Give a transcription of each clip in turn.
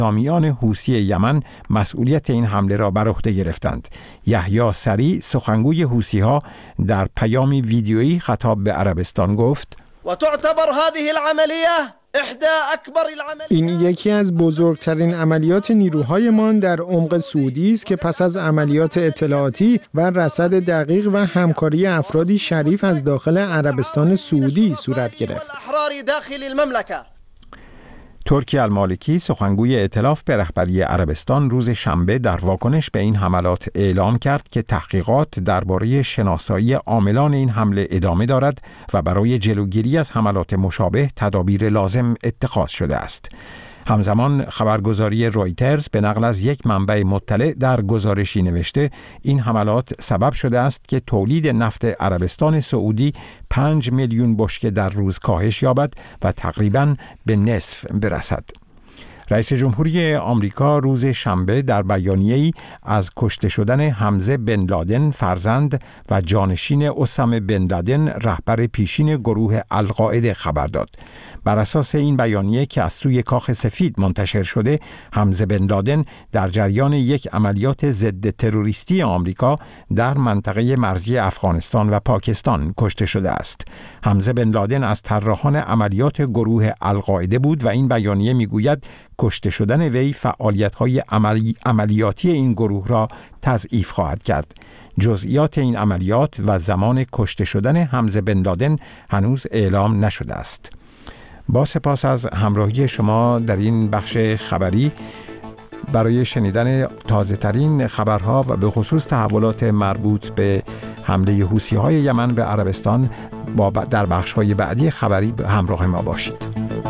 نظامیان حوثی یمن مسئولیت این حمله را بر عهده گرفتند. یحیی سری، سخنگوی حوثی‌ها، در پیامی ویدیویی خطاب به عربستان گفت: و تعتبر هذه العملیه این یکی از بزرگترین عملیات نیروهایمان در عمق سعودی است که پس از عملیات اطلاعاتی و رصد دقیق و همکاری افرادی شریف از داخل عربستان سعودی صورت گرفت. ترکی المالکی، سخنگوی ائتلاف به رهبری عربستان، روز شنبه در واکنش به این حملات اعلام کرد که تحقیقات درباره شناسایی عاملان این حمله ادامه دارد و برای جلوگیری از حملات مشابه تدابیر لازم اتخاذ شده است. همزمان خبرگزاری رویترز به نقل از یک منبع مطلع در گزارشی نوشته این حملات سبب شده است که تولید نفت عربستان سعودی 5 میلیون بشکه در روز کاهش یابد و تقریباً به نصف برسد. رئیس جمهوری آمریکا روز شنبه در بیانیه‌ای از کشته شدن حمزه بن لادن، فرزند و جانشین اسامه بن لادن، رهبر پیشین گروه القاعده، خبر داد. بر اساس این بیانیه که از سوی کاخ سفید منتشر شده، حمزه بن لادن در جریان یک عملیات ضد تروریستی آمریکا در منطقه مرزی افغانستان و پاکستان کشته شده است. حمزه بن لادن از طراحان عملیات گروه القاعده بود و این بیانیه میگوید کشته شدن وی فعالیت‌های عملیاتی این گروه را تضعیف خواهد کرد. جزئیات این عملیات و زمان کشته شدن حمزه بن لادن هنوز اعلام نشده است. با سپاس از همراهی شما در این بخش خبری. برای شنیدن تازه ترین خبرها و به خصوص تحولات مربوط به حمله حوثی‌های یمن به عربستان در بخش‌های بعدی خبری همراه ما باشید.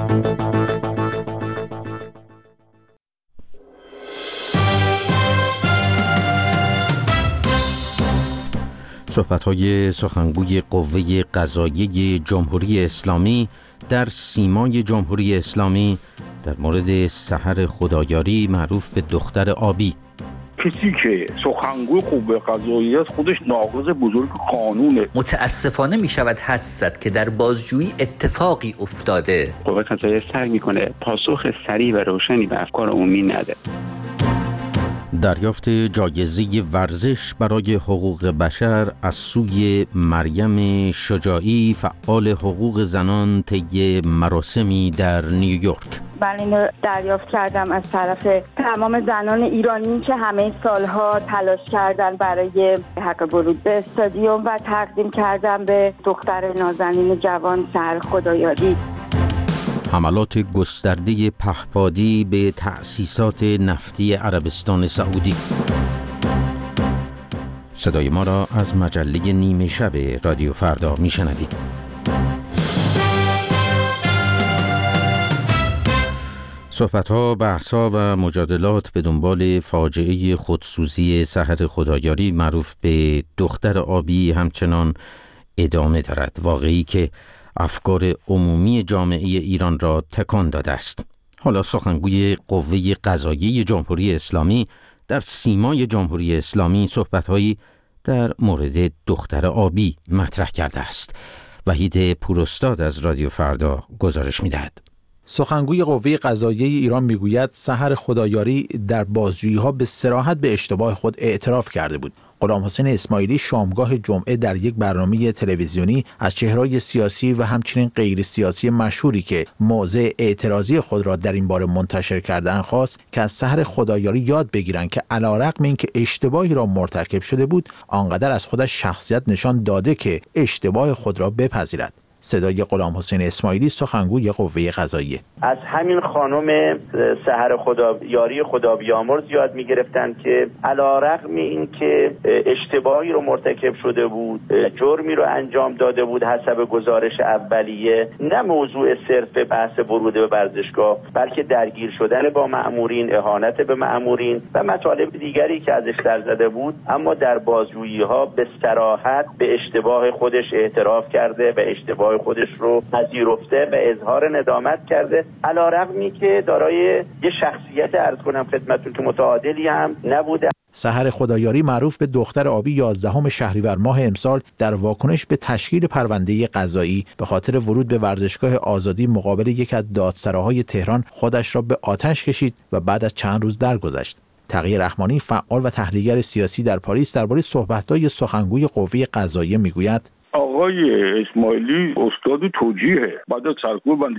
صحبت‌های سخنگوی قوه قضاییه جمهوری اسلامی در سیمای جمهوری اسلامی در مورد سحر خدایاری معروف به دختر آبی. کسی که سخنگوی قوه قضاییه است خودش ناقض بزرگ قانونه. متاسفانه می شود حدس زد که در بازجویی اتفاقی افتاده. قوه قضاییه سعی میکنه پاسخ سریع و روشنی به افکار عمومی نده. دریافت جایزه ورزش برای حقوق بشر از سوی مریم شجاعی، فعال حقوق زنان، طی مراسمی در نیویورک. من اینو دریافت کردم از طرف تمام زنان ایرانی که همه سالها تلاش کردن برای حق ورود به استادیوم و تقدیم کردم به دختر نازنین جوان سحر خدایاری. حملات گسترده پهپادی به تأسیسات نفتی عربستان سعودی. صدای ما را از مجله نیمه شب رادیو فردا میشنوید. صحبت‌ها، بحث‌ها و مجادلات به دنبال فاجعه خودسوزی سحر خدایاری معروف به دختر آبی همچنان ادامه دارد. واقعی که افکار عمومی جامعه ایران را تکان داده است. حالا سخنگوی قوه قضاییه جمهوری اسلامی در سیمای جمهوری اسلامی صحبت‌هایی در مورد دختر آبی مطرح کرده است. وحید پوراستاد از رادیو فردا گزارش می‌دهد. سخنگوی قوه قضاییه ایران میگوید سحر خدایاری در بازجویی‌ها به صراحت به اشتباه خود اعتراف کرده بود. غلامحسین اسماعیلی شامگاه جمعه در یک برنامه تلویزیونی از چهره‌های سیاسی و همچنین غیر سیاسی مشهوری که موضع اعتراضی خود را در این باره منتشر کردند خواست که از سحر خدایاری یاد بگیرند که علیرغم اینکه اشتباهی را مرتکب شده بود، آنقدر از خودش شخصیت نشان داده که اشتباه خود را بپذیرد. صدای غلامحسین اسماعیلی، سخنگوی قوه قضاییه. از همین خانم سحر خدایاری خدا بیامرز یاد می‌گرفتن که علیرغم اینکه اشتباهی رو مرتکب شده بود، جرمی رو انجام داده بود حسب گزارش اولیه، نه موضوع صرف بحث ورود به ورزشگاه، بلکه درگیر شدن با مأمورین، اهانت به مأمورین و مطالب دیگری که ازش در زده بود، اما در بازجویی‌ها به صراحت به اشتباه خودش اعتراف کرده و اشتباه اشتباه خودش رو پذیرفته و اظهار ندامت کرده، علی‌رغمی که دارای یه شخصیت عرض کنم خدمتتون که متعادلی هم نبوده. سحر خدایاری معروف به دختر آبی 11 شهریور ماه امسال در واکنش به تشکیل پرونده قضایی به خاطر ورود به ورزشگاه آزادی مقابل یک از دادسراهای تهران خودش را به آتش کشید و بعد از چند روز درگذشت. تقی رحمانی فعال و تحلیلگر سیاسی در پاریس درباره صحبت‌های سخنگوی قوه قضاییه میگوید: آقای اسماعیلی استاد توجیهه. بعد از سرکوب بند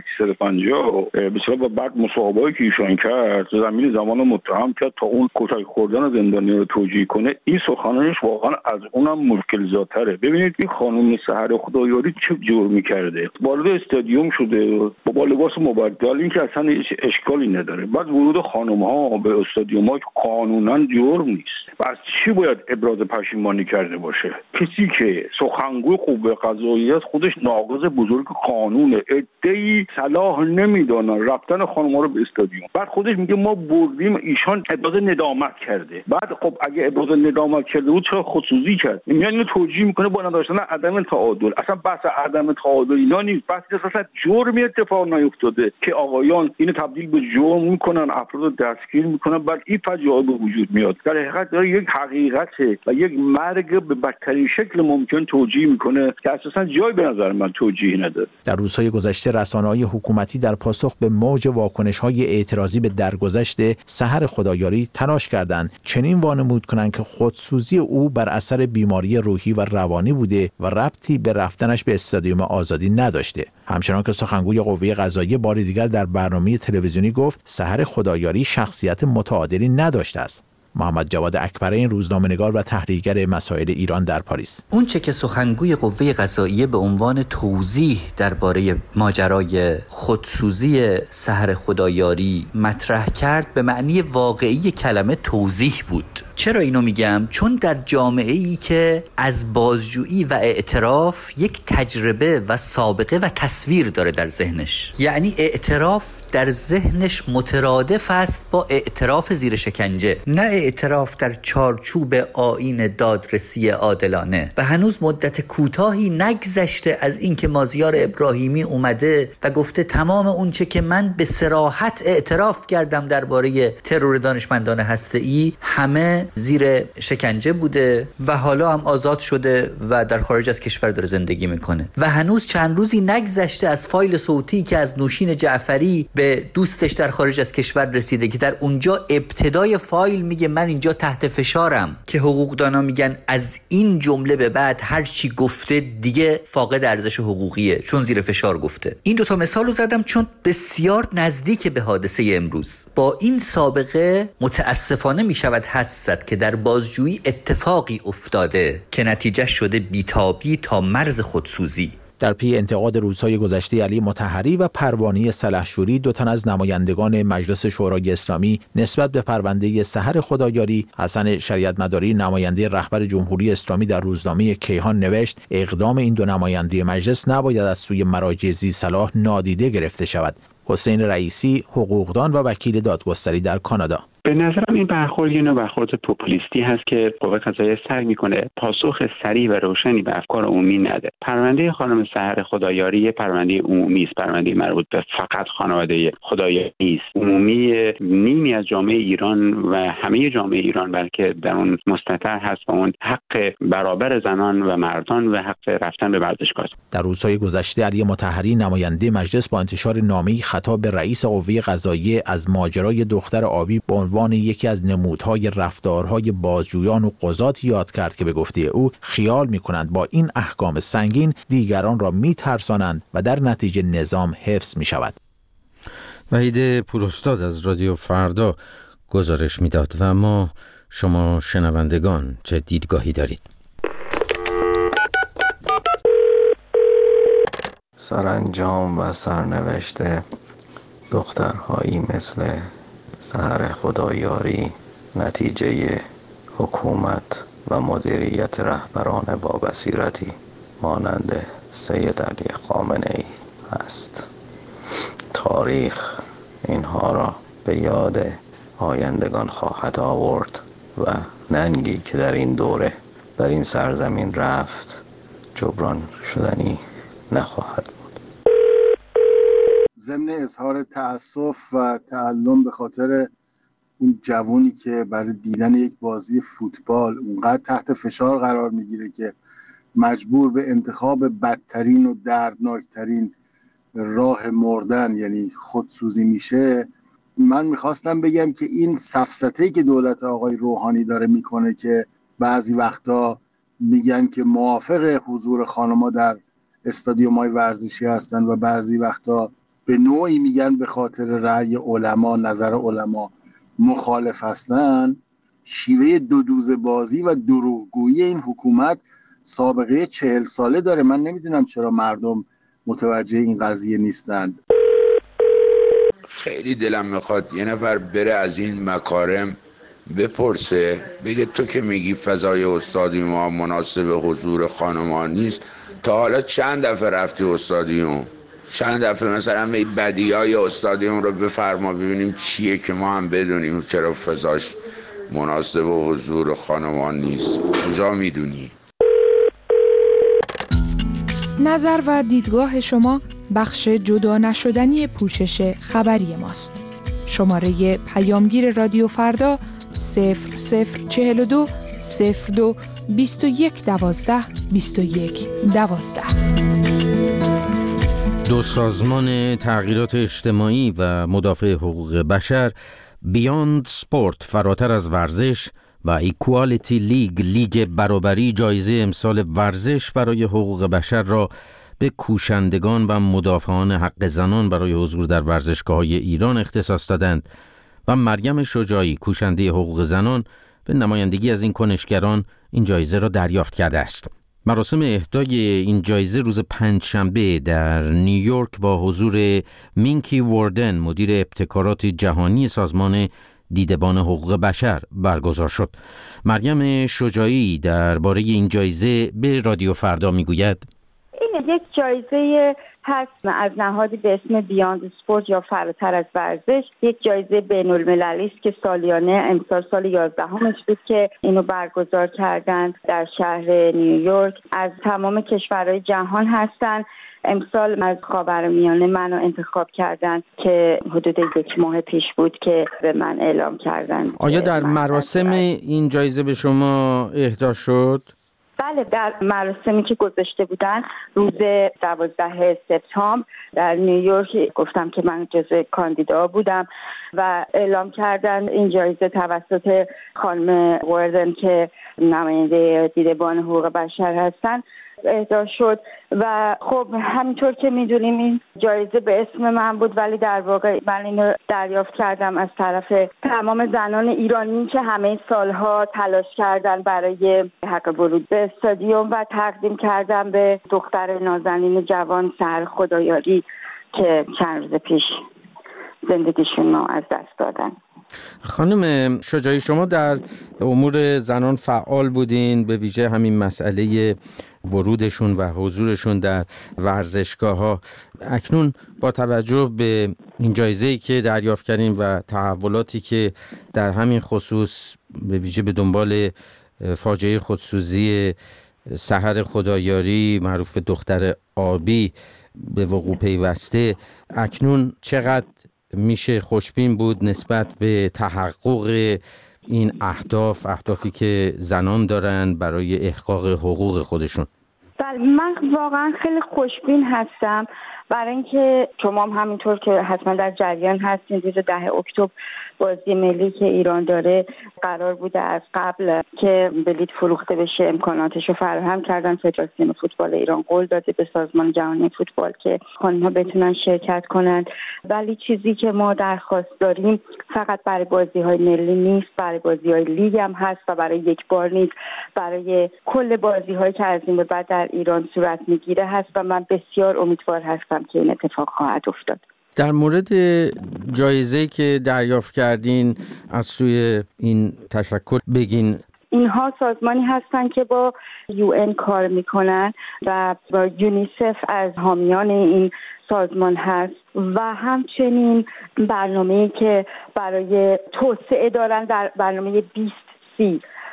350 بسیار بعد مصاحبه‌ای که ایشان کرد زمین زمان متهم کرد تا اون کتک خوردن زندانی رو توجیه کنه. این سخنانش واقعا از اونم مشکل‌زاتره. ببینید این خانم سحر خدایاری چه جرمی کرده. وارد استادیوم شده با لباس مبدل، این که اصلا هیچ اشکالی نداره. بعد ورود خانم‌ها به استادیوم‌ها قانوناً جرم نیست. پس چی باید ابراز پشیمانی کرده باشه؟ کسی که سخنگوی قوه قضاییه خودش ناقض بزرگ قانونه. عده‌ای صلاح نمیدونن رفتن خانم‌ها رو به استادیوم. بعد خودش میگه ما بردیم، ایشان ابراز ندامت کرده. بعد خب اگه ابراز ندامت کرده بود چرا خودسوزی کرد؟ یعنی اینو توجیه میکنه با نداشتن عدم تعادل. اصلا بحث عدم تعادل اینا نیست. بحث اصلا جرمی اتفاق نیفتاده که آقایان اینو تبدیل به جرم میکنن، افراد رو دستگیر میکنن، بعد این فجایع به وجود میاد. در حقیقت داره یک حقیقته و یک مرگ به بدترین شکل ممکن توجیه میکنه که اساسا جای به نظر من توجیه نداره. در روزهای گذشته رسانه‌های حکومتی در پاسخ به موج واکنش‌های اعتراضی به درگذشت سحر خدایاری تلاش کردند چنین وانمود کنند که خودسوزی او بر اثر بیماری روحی و روانی بوده و ربطی به رفتنش به استادیوم آزادی نداشته. همچنان که سخنگوی قوه قضاییه بار دیگر در برنامه تلویزیونی گفت سحر خدایاری شخصیت متعادلی نداشته است. محمد جواد اکبرین، روزنامه‌نگار و تحلیلگر مسائل ایران در پاریس: اون چه که سخنگوی قوه قضاییه به عنوان توضیح درباره ماجرای خودسوزی سحر خدایاری مطرح کرد به معنی واقعی کلمه توضیح بود. چرا اینو میگم؟ چون در جامعه‌ای که از بازجویی و اعتراف یک تجربه و سابقه و تصویر داره در ذهنش، یعنی اعتراف در ذهنش مترادف است با اعتراف زیر شکنجه، نه اعتراف در چارچوب آیین دادرسی عادلانه. و هنوز مدت کوتاهی نگذشته از اینکه مازیار ابراهیمی اومده و گفته تمام اون چه که من به صراحت اعتراف کردم درباره ترور دانشمندان هسته‌ای همه زیر شکنجه بوده و حالا هم آزاد شده و در خارج از کشور داره زندگی میکنه. و هنوز چند روزی نگذشته از فایل صوتی که از نوشین جعفری به دوستش در خارج از کشور رسیده که در اونجا ابتدای فایل میگه من اینجا تحت فشارم، که حقوقدانا میگن از این جمله به بعد هر چی گفته دیگه فاقد ارزش حقوقیه چون زیر فشار گفته. این دوتا مثال رو زدم چون بسیار نزدیک به حادثه امروز. با این سابقه متاسفانه میشود حدس زد که در بازجویی اتفاقی افتاده که نتیجه شده بیتابی تا مرز خودسوزی. در پی انتقاد روزهای گذشته علی مطهری و پروانه سلحشوری، دو تن از نمایندگان مجلس شورای اسلامی نسبت به پرونده سحر خدایاری، حسن شریعت‌مداری نماینده رهبر جمهوری اسلامی در روزنامه کیهان نوشت اقدام این دو نماینده مجلس نباید از سوی مراجع ذی‌صلاح نادیده گرفته شود. حسین رئیسی، حقوقدان و وکیل دادگستری در کانادا: به نظرم این برخورد یه نوع برخورد پوپولیستی هست که قوه قضاییه سعی میکنه پاسخ سریع و روشنی به افکار عمومی نده. پرونده خانم سحر خدایاری یه پرونده عمومی است، پرونده مربوط به فقط خانواده خدایاری نیست. عمومی نیمی از جامعه ایران و همه جامعه ایران بلکه در اون مستتر هست و اون حق برابر زنان و مردان و حق رفتن به ورزشگاه. در روزهای گذشته علی مطهری نماینده مجلس با انتشار نامه‌ای خطاب به رئیس قوه قضاییه از ماجرای دختر آبی به عنوان یکی از نمودهای رفتارهای بازجویان و قضات یاد کرد که به گفته او خیال می‌کنند با این احکام سنگین دیگران را می‌ترسانند و در نتیجه نظام حفظ می‌شود. وحید پوراستاد از رادیو فردا گزارش می‌داد و ما شما شنوندگان چه دیدگاهی دارید؟ سرانجام و سرنوشت دخترهایی مثل سحر خدایاری نتیجه حکومت و مدیریت رهبران با بصیرتی مانند سید علی خامنه‌ای است. تاریخ اینها را به یاد آیندگان خواهد آورد و ننگی که در این دوره در این سرزمین رفت جبران شدنی نخواهد بود. ضمن اظهار تأسف و تعلم به خاطر اون جوونی که برای دیدن یک بازی فوتبال اونقدر تحت فشار قرار میگیره که مجبور به انتخاب بدترین و دردناکترین راه مردن یعنی خودسوزی میشه، من میخواستم بگم که این سفسطه‌ای که دولت آقای روحانی داره میکنه که بعضی وقتا میگن که موافق حضور خانم‌ها در استادیوم‌های ورزشی هستن و بعضی وقتا به نوعی میگن به خاطر رأی علما، نظر علما مخالف هستن، شیوه دو دوزه بازی و دروغگویی این حکومت سابقه 40 ساله داره. من نمیدونم چرا مردم متوجه این قضیه نیستند. خیلی دلم میخواد یه نفر بره از این مکارم بپرسه، بگه تو که میگی فضای استادیوم مناسب حضور خانمان نیست، تا حالا چند دفعه رفتی استادیوم؟ چند دفعه مثلا به بدیهای استادیوم رو بفرما ببینیم چیه که ما هم بدونیم چرا فضاش مناسب حضور خانمان نیست. کجا میدونی؟ نظر و دیدگاه شما بخش جدا نشدنی پوشش خبری ماست. شماره پیامگیر رادیو فردا 0042 02 21 12 21 12. دو سازمان تغییرات اجتماعی و مدافع حقوق بشر، بیاند سپورت فراتر از ورزش و ایکوالیتی لیگ برابری، جایزه امسال ورزش برای حقوق بشر را به کوشندگان و مدافعان حق زنان برای حضور در ورزشگاه‌های ایران اختصاص دادند و مریم شجاعی، کوشنده حقوق زنان، به نمایندگی از این کنشگران این جایزه را دریافت کرده است. مراسم اهدای این جایزه روز پنجشنبه در نیویورک با حضور مینکی واردن، مدیر ابتکارات جهانی سازمان دیدبان حقوق بشر برگزار شد. مریم شجاعی درباره این جایزه به رادیو فردا میگوید: این یک جایزه هست از نهادی به اسم بیاند سپورت یا فراتر از ورزش، یک جایزه بین‌المللی است که سالیانه، امسال سال 11مش بود که اینو برگزار کردند در شهر نیویورک. از تمام کشورهای جهان هستند. امسال از خاورمیانه منو انتخاب کردن که حدود 1 ماه پیش بود که به من اعلام کردن. آیا در مراسم این جایزه به شما اهدا شد؟ بله، در مراسمی که گذاشته بودن روز 12 سپتامبر در نیویورک گفتم که من جزو کاندیدا بودم و اعلام کردن این جایزه توسط خانم واردن که نماینده دیدبان حقوق بشر هستن اهدا شد. و خب همینطور که میدونیم این جایزه به اسم من بود، ولی در واقع من اینو دریافت کردم از طرف تمام زنان ایرانی که همه سالها تلاش کردن برای حق ورود به استادیوم و تقدیم کردم به دختر نازنین جوان سحر خدایاری که چند روز پیش زندگیشون رو از دست دادن. خانم شجاعی، شما در امور زنان فعال بودین، به ویژه همین مسئله ورودشون و حضورشون در ورزشگاه‌ها. اکنون با توجه به این جایزه‌ای که دریافت کردیم و تحولاتی که در همین خصوص به ویژه به دنبال فاجعه خودسوزی سحر خدایاری معروف به دختر آبی به وقوع پیوسته، اکنون چقدر میشه خوشبین بود نسبت به تحقق این اهدافی که زنان دارن برای احقاق حقوق خودشون؟ بله، من واقعا خیلی خوشبین هستم برای اینکه شما هم همینطور که حتما در جریان هستین، روز 10 اکتبر بازی ملی که ایران داره قرار بوده از قبل که بلیط فروخته بشه، امکاناتش رو فراهم کردن. فدراسیون فوتبال ایران قول داده به سازمان جهانی فوتبال که خانم‌ها بتونن شرکت کنند، ولی چیزی که ما درخواست داریم فقط برای بازی‌های ملی نیست، برای بازی‌های لیگ هم هست و برای یک بار نیست، برای کل بازی‌هایی که از این به بعد در ایران صورت میگیره هست و من بسیار امیدوار هستم که این اتفاق خواهد افتاد. در مورد جایزه‌ای که دریافت کردین از سوی این تشکل بگین. اینها سازمانی هستن که با UN کار میکنن و با یونیسف از حامیان این سازمان هست و همچنین برنامه‌ای که برای توسعه دارن در برنامه 2030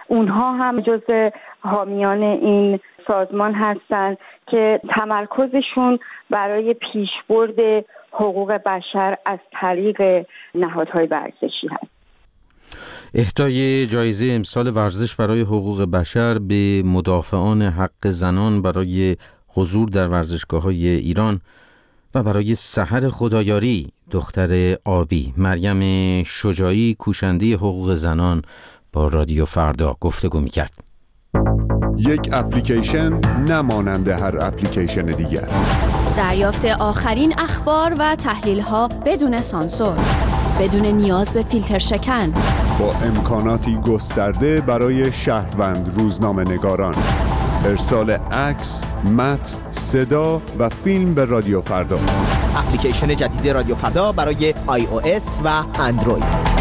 اونها هم جزء حامیان این سازمان هستند که تمرکزشون برای پیشبرد حقوق بشر از طریق نهادهای ورزشی هست. اهدای جایزه امسال ورزش برای حقوق بشر به مدافعان حق زنان برای حضور در ورزشگاه‌های ایران و برای سحر خدایاری دختر آبی مریم شجاعی کوشنده حقوق زنان با رادیو فردا گفتگو می‌کرد. یک اپلیکیشن نمانند هر اپلیکیشن دیگر. دریافت آخرین اخبار و تحلیل‌ها بدون سانسور، بدون نیاز به فیلتر شکن، با امکاناتی گسترده برای شهروند روزنامه‌نگاران. ارسال عکس، متن، صدا و فیلم به رادیو فردا. اپلیکیشن جدید رادیو فردا برای iOS و اندروید.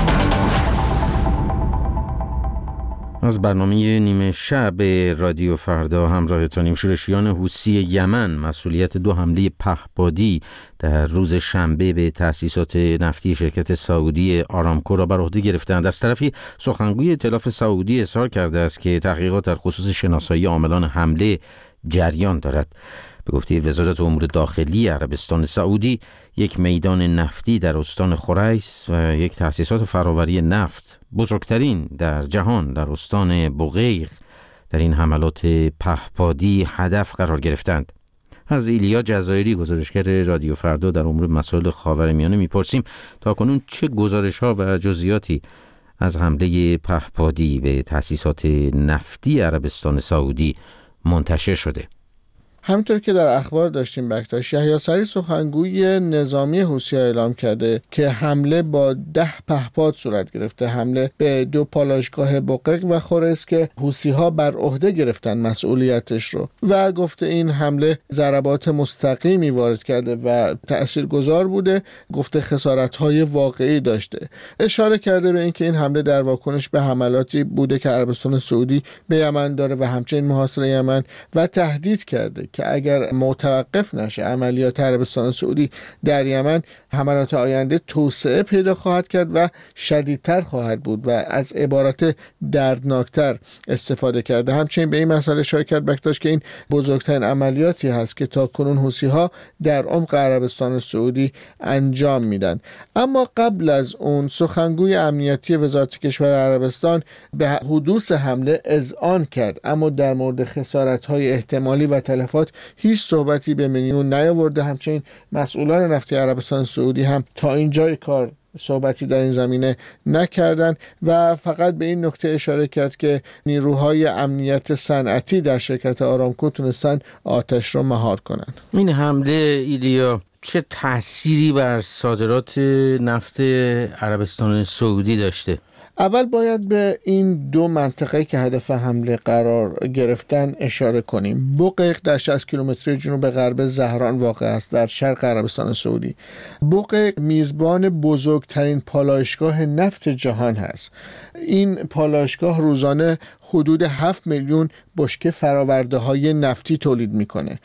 از برنامه نیمه شب رادیو فردا همراهتانیم. شورشیان حوثی یمن مسئولیت 2 حمله پهپادی در روز شنبه به تأسیسات نفتی شرکت سعودی آرامکو را بر عهده گرفتند. از طرفی سخنگوی ائتلاف سعودی اظهار کرده است که تحقیقات در خصوص شناسایی عاملان حمله جریان دارد. به گفته وزارت امور داخلی عربستان سعودی، یک میدان نفتی در استان خریس و یک تأسیسات فرآوری نفت بزرگترین در جهان در استان بوقیق در این حملات پهپادی هدف قرار گرفتند. از ایلیا جزایری گزارشگر رادیو فردا در امور مسائل خاورمیانه میپرسیم تاکنون چه گزارش‌ها و جزئیاتی از حمله پهپادی به تأسیسات نفتی عربستان سعودی منتشر شده. همونطور که در اخبار داشتیم بکتاش، یحیی سری سخنگوی نظامی حوثی‌ها اعلام کرده که حمله با 10 پهپاد صورت گرفته. حمله به 2 پالایشگاه بوقیق و خریس که حوثی‌ها بر عهده گرفتن مسئولیتش رو و گفته این حمله ضربات مستقیمی وارد کرده و تاثیرگذار بوده. گفته خسارت‌های واقعی داشته. اشاره کرده به اینکه این حمله در واکنش به حملاتی بوده که عربستان سعودی به یمن داره و همچنین محاصره یمن و تهدید کرده که اگر متوقف نشه عملیات عربستان سعودی در یمن، حملات آینده توسعه پیدا خواهد کرد و شدیدتر خواهد بود و از عبارات دردناکتر استفاده کرده. همچنین به این مسئله اشاره کرد بکتاش که این بزرگترین عملیاتی هست که تا کنون حوثی‌ها در عمق عربستان سعودی انجام میدن. اما قبل از اون سخنگوی امنیتی وزارت کشور عربستان به حدوث حمله اذعان کرد، اما در مورد خسارت‌های احتمالی و تلفات هیچ صحبتی به میون نیاورده. همچنین مسئولان نفتی عربستان سعودی هم تا اینجای کار صحبتی در این زمینه نکردند و فقط به این نکته اشاره کرد که نیروهای امنیت صنعتی در شرکت آرامکو تونستن آتش رو مهار کنند. این حمله ایلیا چه تأثیری بر صادرات نفت عربستان سعودی داشته؟ اول باید به این 2 منطقه که هدف حمله قرار گرفتن اشاره کنیم. بوقیق در 60 کیلومتری جنوب غرب زهران واقع است در شرق عربستان سعودی. بوقیق میزبان بزرگترین پالایشگاه نفت جهان هست. این پالایشگاه روزانه حدود 7 میلیون بشکه فرآورده‌های نفتی تولید میکنه.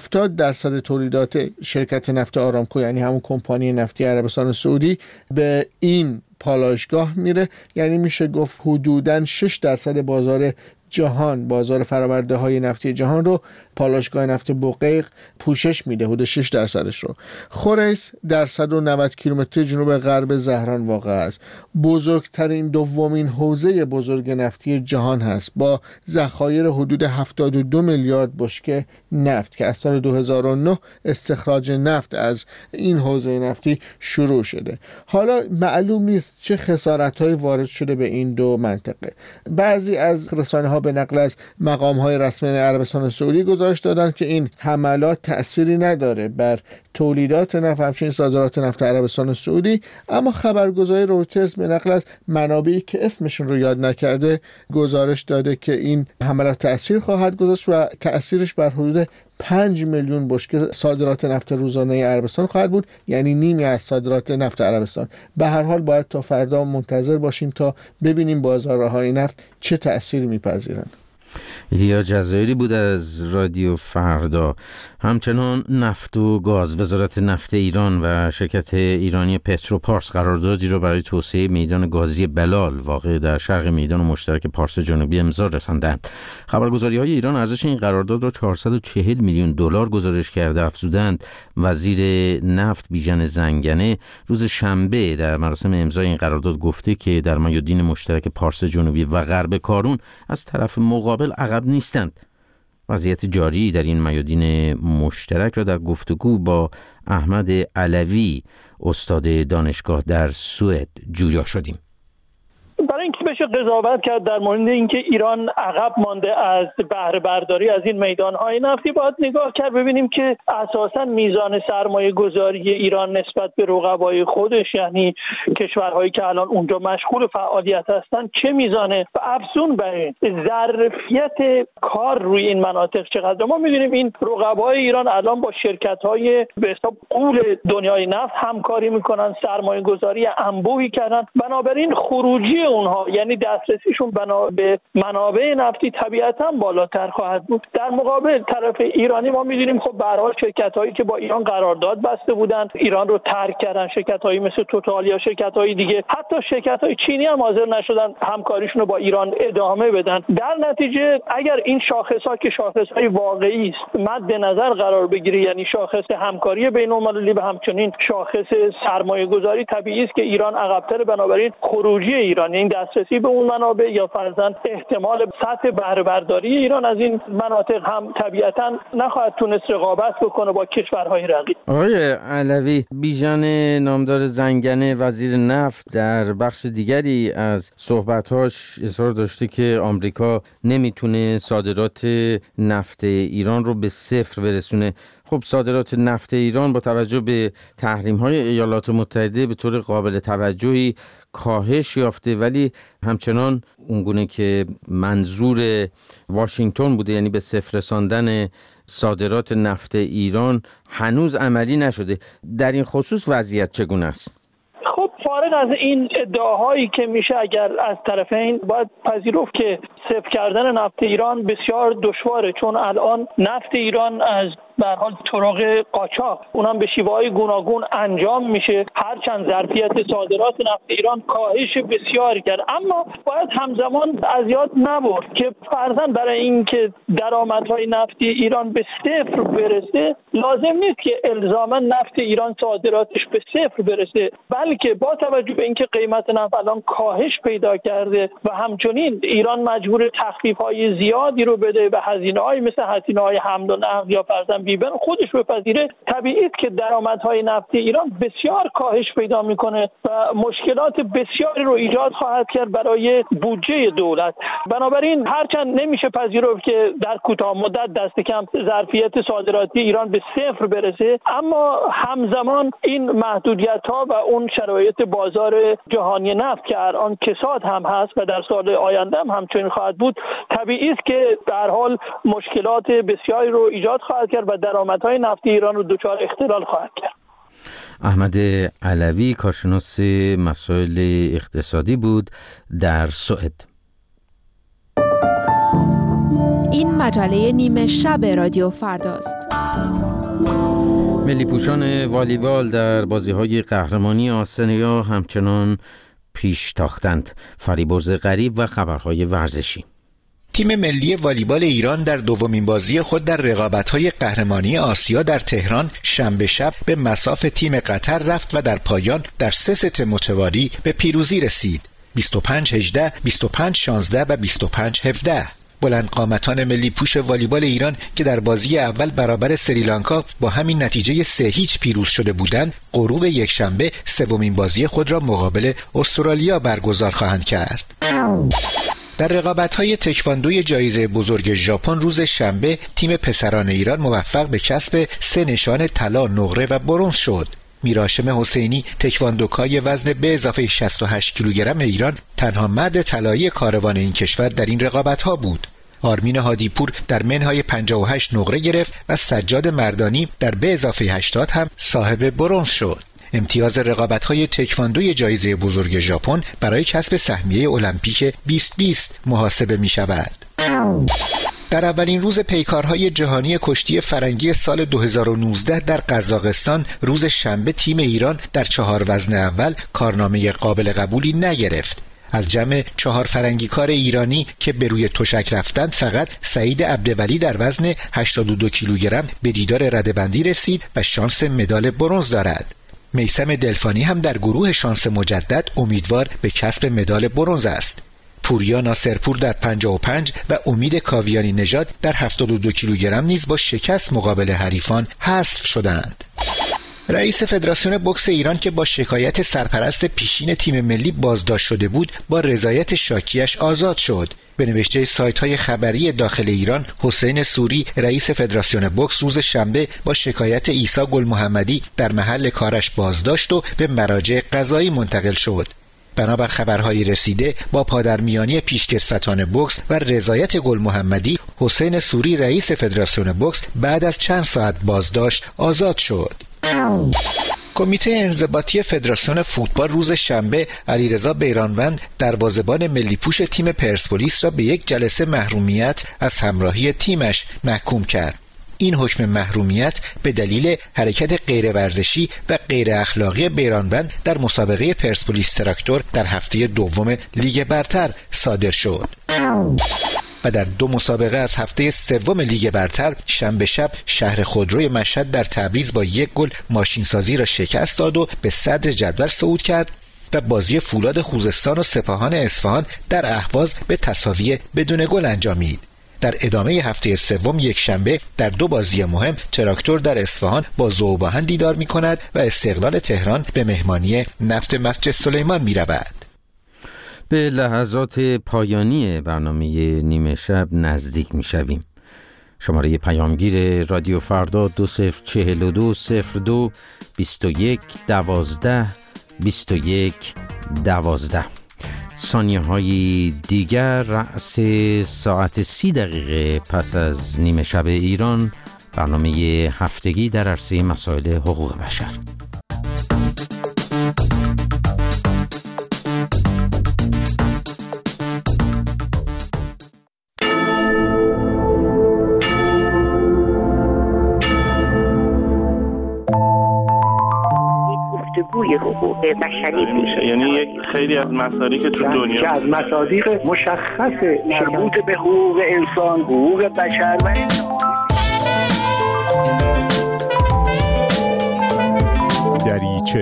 70% تولیدات شرکت نفت آرامکو، یعنی همون کمپانی نفتی عربستان سعودی، به این پالایشگاه میره. یعنی میشه گفت حدوداً 6% بازار جهان، بازار فرآورده‌های نفتی جهان رو پالایشگاه نفت بوقیق پوشش میده، حدود 6% رو. خریس در 190 کیلومتر جنوب غرب زهران واقع است. بزرگترین دومین حوزه بزرگ نفتی جهان هست با ذخایر حدود 72 میلیارد بشکه نفت که از سال 2009 استخراج نفت از این حوزه نفتی شروع شده. حالا معلوم نیست چه خسارت‌هایی وارد شده به این 2 منطقه. بعضی از رسانه‌ها به نقل از مقام‌های رسمی عربستان سعودی گزارش دادند که این حملات تأثیری نداره بر تولیدات نفت، همچنین صادرات نفت عربستان سعودی. اما خبرگزاری رویترز به نقل از منابعی که اسمشون رو یاد نکرده گزارش داده که این حملات تأثیر خواهد گذاشت و تأثیرش بر حدود 5 میلیون بشکه صادرات نفت روزانه عربستان خواهد بود، یعنی نیمی از صادرات نفت عربستان. به هر حال باید تا فردا منتظر باشیم تا ببینیم بازارهای نفت چه تأثیری میپذیرند. ایلیا جزایری بود از رادیو فردا. همچنان نفت و گاز، وزارت نفت ایران و شرکت ایرانی پتروپارس قراردادی را برای توسعه میدان گازی بلال واقع در شرق میدان مشترک پارس جنوبی امضا رساندند. خبرگزاری‌های ایران ارزش این قرارداد را 440 میلیون دلار گزارش کرده افزودند. وزیر نفت بیژن زنگنه روز شنبه در مراسم امضای این قرارداد گفته که در میادین مشترک پارس جنوبی و غرب کارون از طرف مقابل عقب نیستند. وضعیت جاری در این میادین مشترک را در گفتگو با احمد علوی استاد دانشگاه در سوئد جویا شدیم. برای اینکه بشه قضاوت کرد در مورد اینکه ایران عقب مانده از بهره برداری از این میدان‌های نفتی، باید نگاه کرد ببینیم که اساساً میزان سرمایه گذاری ایران نسبت به رقبای خودش، یعنی کشورهایی که الان اونجا مشغول فعالیت هستن، چه میزانه و افزون بر این ظرفیت کار روی این مناطق چقدر. ما می‌بینیم این رقبای ایران الان با شرکت‌های به حساب غول دنیای نفت همکاری می‌کنن، سرمایه گذاری انبوهی کردن، بنابراین خروجی اونها یعنی دسترسیشون به منابع نفتی طبیعتاً بالاتر خواهد بود. در مقابل طرف ایرانی ما می‌دونیم خب به هر حال شرکت‌هایی که با ایران قرارداد بسته بودند ایران رو ترک کردن، شرکت‌هایی مثل توتال یا شرکت‌های دیگه، حتی شرکت‌های چینی هم حاضر نشدن همکاریشون رو با ایران ادامه بدن. در نتیجه اگر این شاخص‌ها که شاخص‌های واقعی است مد نظر قرار بگیره، یعنی شاخص همکاری بین‌المللی و همچنین شاخص سرمایه‌گذاری، طبیعی است که ایران عقب‌تر، بنابراین خروجی ایران، این دسترسی به اون منابع یا فرضاً احتمال سطح بهره برداری ایران از این مناطق هم طبیعتاً نخواهد تونست رقابت بکنه با کشورهای رقیب. آقای علوی، بیژن نامدار زنگنه وزیر نفت در بخش دیگری از صحبت‌هاش اصرار داشته که آمریکا نمیتونه صادرات نفت ایران رو به صفر برسونه. خب صادرات نفت ایران با توجه به تحریم‌های ایالات متحده به طور قابل توجهی کاهش یافته، ولی همچنان اونگونه که منظور واشنگتن بوده، یعنی به صفر رساندن صادرات نفت ایران، هنوز عملی نشده. در این خصوص وضعیت چگونه است؟ خب فارغ از این ادعاهایی که میشه اگر از طرفین، باید پذیرفت که صفر کردن نفت ایران بسیار دشواره، چون الان نفت ایران از به هر حال طرق قاچاق اونم به شیوه‌های گوناگون انجام میشه، هرچند ظرفیت صادرات نفت ایران کاهش بسیاری کرد، اما باید همزمان از یاد نبرد که فرضاً برای اینکه درآمدهای نفتی ایران به صفر برسه لازم نیست که الزاما نفت ایران صادراتش به صفر برسه، بلکه با توجه به اینکه قیمت نفت الان کاهش پیدا کرده و همچنین ایران مجبور تخفیف‌های زیادی رو بده به هزینه‌های مثل هزینه‌های حمل و نقل یا فرضاً بیبن خودش بپذیره، طبیعی است که درآمدهای نفتی ایران بسیار کاهش پیدا میکنه و مشکلات بسیاری رو ایجاد خواهد کرد برای بودجه دولت. بنابراین هرچند نمیشه پذیرفت که در کوتاه مدت دست کم ظرفیت صادراتی ایران به صفر برسه، اما همزمان این محدودیت‌ها و اون شرایط بازار جهانی نفت که الان کساد هم هست و در سال آینده هم همچنین خواهد بود، طبیعی است که در حال مشکلات بسیاری رو ایجاد خواهد کرد و درآمدهای نفتی ایران رو دچار اختلال خواهد کرد. احمد علوی، کارشناس مسائل اقتصادی بود در سوئد. این مجله نیمه شب رادیو فرداست. ملی پوشان والیبال در بازی‌های قهرمانی آسیا همچنان پیش تاختند. فریبرز غریب و خبرهای ورزشی. تیم ملی والیبال ایران در دومین بازی خود در رقابت‌های قهرمانی آسیا در تهران شنبه شب به مصاف تیم قطر رفت و در پایان در 3 ست متوالی به پیروزی رسید. 25-18، 25-16 و 25-17. بلند قامتان ملی پوش والیبال ایران که در بازی اول برابر سریلانکا با همین نتیجه 3-0 پیروز شده بودند، غروب یکشنبه سومین بازی خود را مقابل استرالیا برگزار خواهند کرد. در رقابت‌های تکواندوی جایزه بزرگ ژاپن روز شنبه تیم پسران ایران موفق به کسب 3 نشان طلا، نقره و برنز شد. میراشم حسینی، تکواندوکای وزن به اضافه 68 کیلوگرم ایران، تنها مرد طلایی کاروان این کشور در این رقابت‌ها بود. آرمین هادیپور در منهای 58 نقره گرفت و سجاد مردانی در به اضافه 80 هم صاحب برنز شد. امتیاز رقابت‌های تکواندوی جایزه بزرگ ژاپن برای کسب سهمیه المپیک 2020 محاسبه می‌شود. در اولین روز پیکارهای جهانی کشتی فرنگی سال 2019 در قزاقستان، روز شنبه تیم ایران در 4 وزن اول کارنامه قابل قبولی نگرفت. از جمع 4 فرنگیکار ایرانی که به روی تشک رفتند، فقط سعید عبدولی در وزن 82 کیلوگرم به دیدار رده‌بندی رسید و شانس مدال برنز دارد. میثم دلفانی هم در گروه شانس مجدد امیدوار به کسب مدال برنز است. پوریا ناصرپور در 55 و امید کاویانی نژاد در 72 کیلوگرم نیز با شکست مقابل حریفان حذف شدند. رئیس فدراسیون بوکس ایران که با شکایت سرپرست پیشین تیم ملی بازداشت شده بود، با رضایت شاکیش آزاد شد. به نوشته سایت‌های خبری داخل ایران، حسین سوری رئیس فدراسیون بوکس روز شنبه با شکایت عیسی گل محمدی در محل کارش بازداشت و به مراجع قضایی منتقل شد. بنابر خبرهای رسیده، با پادرمیانی پیشکسوتان بوکس و رضایت گل محمدی، حسین سوری رئیس فدراسیون بوکس بعد از چند ساعت بازداشت آزاد شد. کمیته انضباطی فدراسیون فوتبال روز شنبه علیرضا بیرانوند دروازه‌بان ملی‌پوش تیم پرسپولیس را به 1 جلسه محرومیت از همراهی تیمش محکوم کرد. این حکم محرومیت به دلیل حرکت غیر ورزشی و غیر اخلاقی بیرانوند در مسابقه پرسپولیس تراکتور در هفته دوم لیگ برتر صادر شد. و در 2 مسابقه از هفته سوم لیگ برتر، شنبه شب شهر خودروی مشهد در تبریز با 1 گل ماشینسازی را شکست داد و به صدر جدول صعود کرد و بازی فولاد خوزستان و سپاهان اصفهان در اهواز به تساوی بدون گل انجامید. در ادامه هفته سوم یک شنبه در 2 بازی مهم، تراکتور در اصفهان با ذوباهن دیدار می کند و استقلال تهران به مهمانی نفت مسجد سلیمان می رود. به لحظات پایانی برنامه نیمه شب نزدیک می شویم. شماره پیامگیر رادیو فردا 2042 02 21 12 21 12. ثانیه های دیگر رأس ساعت 30 دقیقه پس از نیمه شب ایران، برنامه هفتگی در عرصه مسائل حقوق بشر. حقوق بشری میشه، یعنی یک خیلی از مصادیق تو دنیا که از مصادیق مشخص مربوط به حقوق انسان، حقوق بشر و دریچه.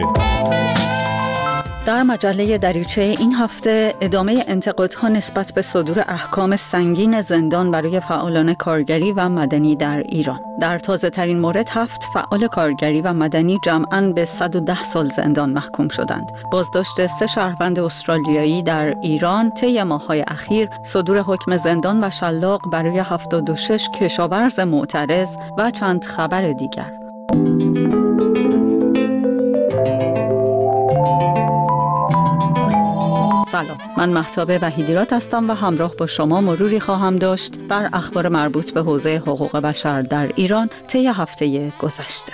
در مجله دریچه این هفته ادامه انتقادها نسبت به صدور احکام سنگین زندان برای فعالان کارگری و مدنی در ایران. در تازه ترین مورد 7 فعال کارگری و مدنی جمعاً به 110 سال زندان محکوم شدند. بازداشت 3 شهروند استرالیایی در ایران طی ماه‌های اخیر، صدور حکم زندان و شلاق برای 76 کشاورز معترض و چند خبر دیگر. سلام، من مهتاب وحیدیرات هستم و همراه با شما مروری خواهم داشت بر اخبار مربوط به حوزه حقوق بشر در ایران طی هفته گذشته.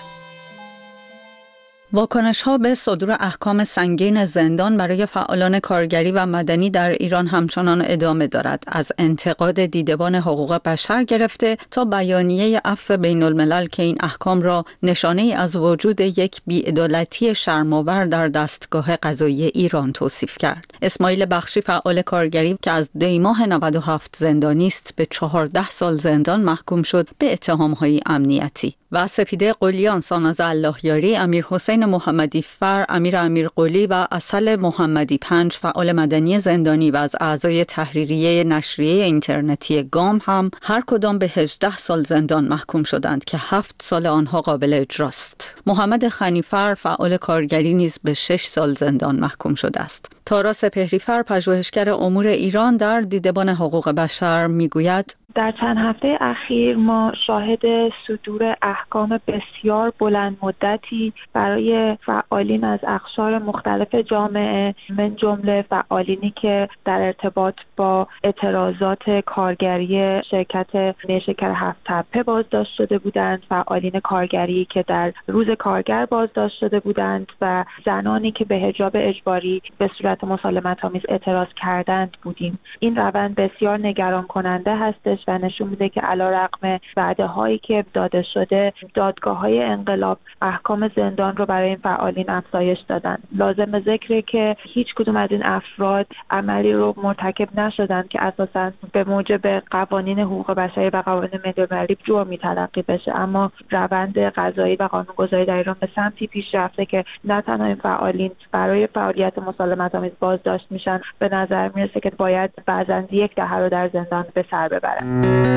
واکنش‌ها به صدور احکام سنگین زندان برای فعالان کارگری و مدنی در ایران همچنان ادامه دارد. از انتقاد دیدبان حقوق بشر گرفته تا بیانیه عفو بین‌الملل که این احکام را نشانه‌ای از وجود یک بی‌عدالتی شرم‌آور در دستگاه قضایی ایران توصیف کرد. اسماعیل بخشی فعال کارگری که از دیماه 97 زندانی است، به 14 سال زندان محکوم شد به اتهام‌های امنیتی. و سپیده قلیان، ساناز اللهیاری، امیر حسین محمدی فر، امیر قلی و اصل محمدی پنج فعال مدنی زندانی و از اعضای تحریریه نشریه اینترنتی گام هم هر کدام به 18 سال زندان محکوم شدند که 7 سال آنها قابل اجراست. محمد خنیفر فعال کارگری نیز به 6 سال زندان محکوم شده است. تارا سپهریفر، پژوهشگر امور ایران در دیدبان حقوق بشر، میگوید در چند هفته اخیر ما شاهد صدور احکام بسیار بلند مدتی برای فعالین از اقشار مختلف جامعه، من جمله فعالینی که در ارتباط با اعتراضات کارگری شرکت نیشکر هفت تپه بازداشت شده بودند، فعالین کارگری که در روز کارگر بازداشت شده بودند و زنانی که به حجاب اجباری به صورت مسالمت‌آمیز اعتراض کردند بودیم. این روند بسیار نگران کننده هستش و نشون میده که علیرغم وعده‌هایی که داده شده، دادگاه‌های انقلاب احکام زندان رو برای این فعالین افزایش دادن. لازم ذکره که هیچ کدوم از این افراد عملی رو مرتکب نشدن که اساساً به موجب قوانین حقوق بشری و قوانین ملی‌المللی جرمی تلقی بشه، اما روند قضایی و قانونگذاری در ایران به سمتی پیش رفته که نه تنها این فعالین برای فعالیت مسالمت‌آمیز بازداشت میشن، به نظر میرسه که باید بعضاً یک دهه رو در زندان به سر ببرن.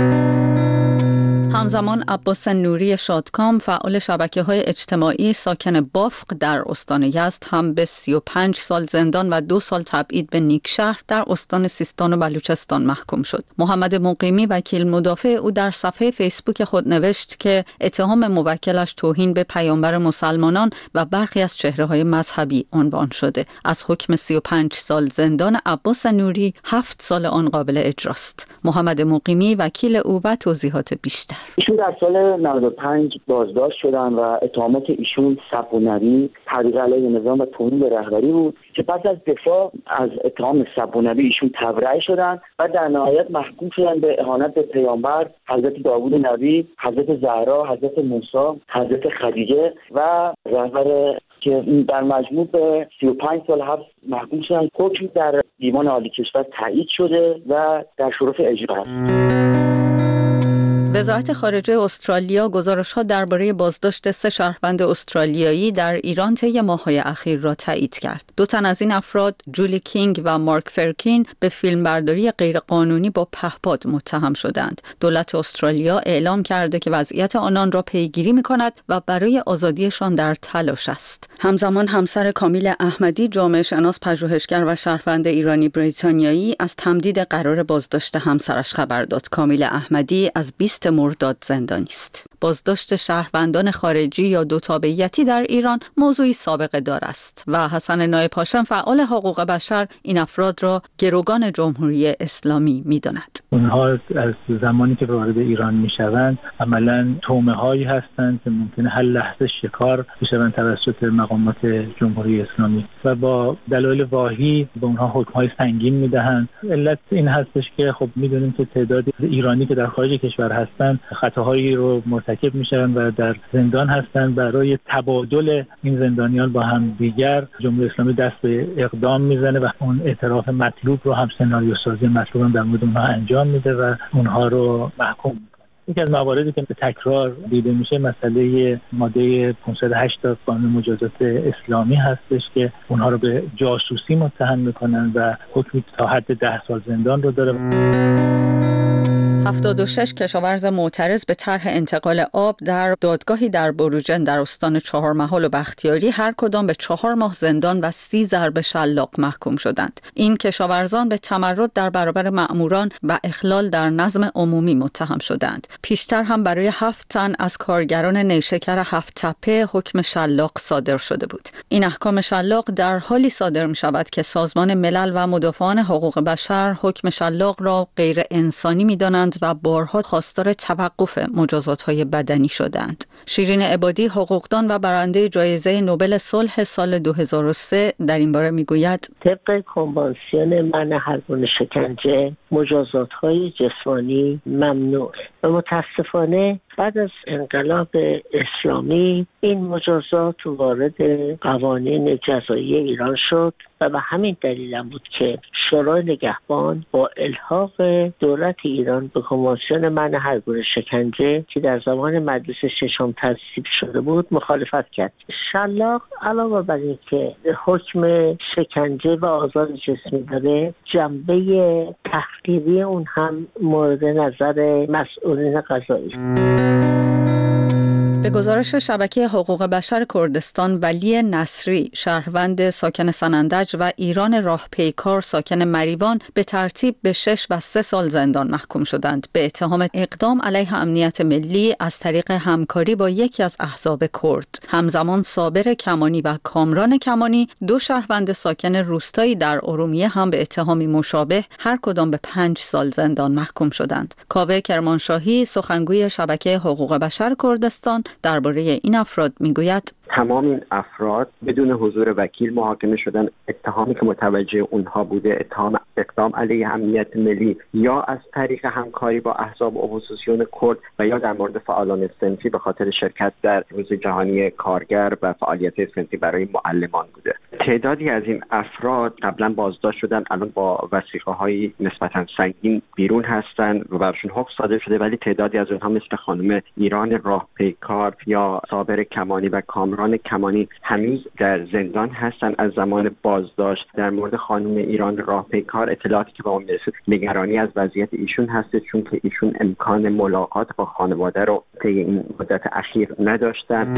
همزمان عباس نوری شادکام فعال شبکه‌های اجتماعی ساکن بافق در استان یزد هم به 35 سال زندان و 2 سال تبعید به نیکشهر در استان سیستان و بلوچستان محکوم شد. محمد مقیمی وکیل مدافع او در صفحه فیسبوک خود نوشت که اتهام موکلش توهین به پیامبر مسلمانان و برخی از چهره‌های مذهبی عنوان شده. از حکم 35 سال زندان عباس نوری 7 سال آن قابل اجراست. محمد مقیمی وکیل او و توضیحات بیشتر. ایشون در سال 95 بازداشت شدن و اتهامات ایشون سبونبی، تحریض علیه نظام و توهین به رهبری بود که پس از دفاع از اتهام سبونبی ایشون تبرئه شدن و در نهایت محکوم شدن به اهانت به پیامبر حضرت داوود نبی، حضرت زهرا، حضرت موسی، حضرت خدیجه و رهبر که در مجموع به 35 سال حبس محکوم شدن. حکم در دیوان عالی کشور تایید شده و در شرف اجرا است. وزارت خارجه استرالیا گزارش‌ها درباره بازداشت 3 شهروند استرالیایی در ایران طی ماه‌های اخیر را تایید کرد. 2 تن از این افراد، جولی کینگ و مارک فرکین، به فیلمبرداری غیرقانونی با پهپاد متهم شدند. دولت استرالیا اعلام کرده که وضعیت آنان را پیگیری می‌کند و برای آزادیشان در تلاش است. همزمان همسر کامیل احمدی، جامعه شناس، پژوهشگر و شهروند ایرانی بریتانیایی، از تمدید قرار بازداشت همسرش خبر داد. کامیل احمدی از 20 مرداد زندانی است. بازداشت شهروندان خارجی یا دو تابعیتی در ایران موضوعی سابقه دار است و حسن نایب هاشم فعال حقوق بشر این افراد را گروگان جمهوری اسلامی می‌داند. اونها از زمانی که وارد ایران میشوند عملاً تومه‌هایی هستند که ممکنه هر لحظه شکار بشوند توسط مقامات جمهوری اسلامی و با دلایل واهی به اونها حکم‌های سنگین میدهند. علت این هستش که خب میدونیم که تعداد ایرانی که در خارج کشور هستند خطاهایی رو مرتکب میشن و در زندان هستند. برای تبادل این زندانیان با هم دیگر جمهوری اسلامی دست به اقدام میزنه و اون اعتراف مطلوب رو هم سناریو سازی مطلوب هم در مورد اونها انجام میده و اونها رو محکوم میکنه. یکی از مواردی که به تکرار دیده میشه مسئله ماده 508 قانون مجازات اسلامی هستش که اونها رو به جاسوسی متهم میکنن و حکمی تا حد 10 سال زندان رو داره. 76 کشاورز معترض به طرح انتقال آب در دادگاهی در بروجن در استان چهارمحال و بختیاری هر کدام به 4 ماه زندان و 30 ضرب شلاق محکوم شدند. این کشاورزان به تمرد در برابر مأموران و اخلال در نظم عمومی متهم شدند. پیشتر هم برای 7 تن از کارگران نیشکر هفت تپه حکم شلاق صادر شده بود. این احکام شلاق در حالی صادر می شود که سازمان ملل و مدافعان حقوق بشر حکم شلاق را غیر انسانی می دانند و بارها خواستار توقف مجازات‌های بدنی شدند. شیرین عبادی، حقوقدان و برنده جایزه نوبل صلح سال 2003 در این باره میگوید طبق کنوانسیون منع هر گونه شکنجه مجازات‌های جسمانی ممنوع و متاسفانه بعد از انقلاب اسلامی این مجازات وارد قوانین جزایی ایران شد و به همین دلیل هم بود که شورای نگهبان با الحاق دولت ایران به کنوانسیون منع هر گونه شکنجه که در زمان مجلس ششم تصویب شده بود مخالفت کرد. شلاق علاوه بر این که حکم شکنجه و آزار جسمی داره، جنبه تحقیری اون هم مورد نظر مسئولین قضایی است. به گزارش شبکه حقوق بشر کردستان، ولی نصری شهروند ساکن سنندج و ایران راهپیکار ساکن مریوان به ترتیب به 6 و 3 سال زندان محکوم شدند به اتهام اقدام علیه امنیت ملی از طریق همکاری با یکی از احزاب کرد. همزمان صابر کمانی و کامران کمانی، 2 شهروند ساکن روستایی در ارومیه، هم به اتهامی مشابه هر کدام به 5 سال زندان محکوم شدند. کاوه کرمانشاهی، سخنگوی شبکه حقوق بشر کردستان، درباره این افراد میگوید: تمام این افراد بدون حضور وکیل محاکمه شدن. اتهامی که متوجه اونها بوده اتهام اقدام علیه امنیت ملی یا از طریق همکاری با احزاب اپوزیسیون کرد و یا در مورد فعالان صنفی به خاطر شرکت در روز جهانی کارگر و فعالیت صنفی برای معلمان بوده. تعدادی از این افراد قبلا بازداشت شدن، الان با وثیقه‌های نسبتاً سنگین بیرون هستن و براشون حکم صادر شده، ولی تعدادی از اونها مثل خانم ایران راهپیکار یا صابر کمانی و کامران کمانی هنوز در زندان هستن از زمان بازداشت. در مورد خانم ایران راهپیکار اطلاعاتی که به ما میرسید نگرانی از وضعیت ایشون هست، چون که ایشون امکان ملاقات با خانواده رو طی این مدت اخیر نداشتن.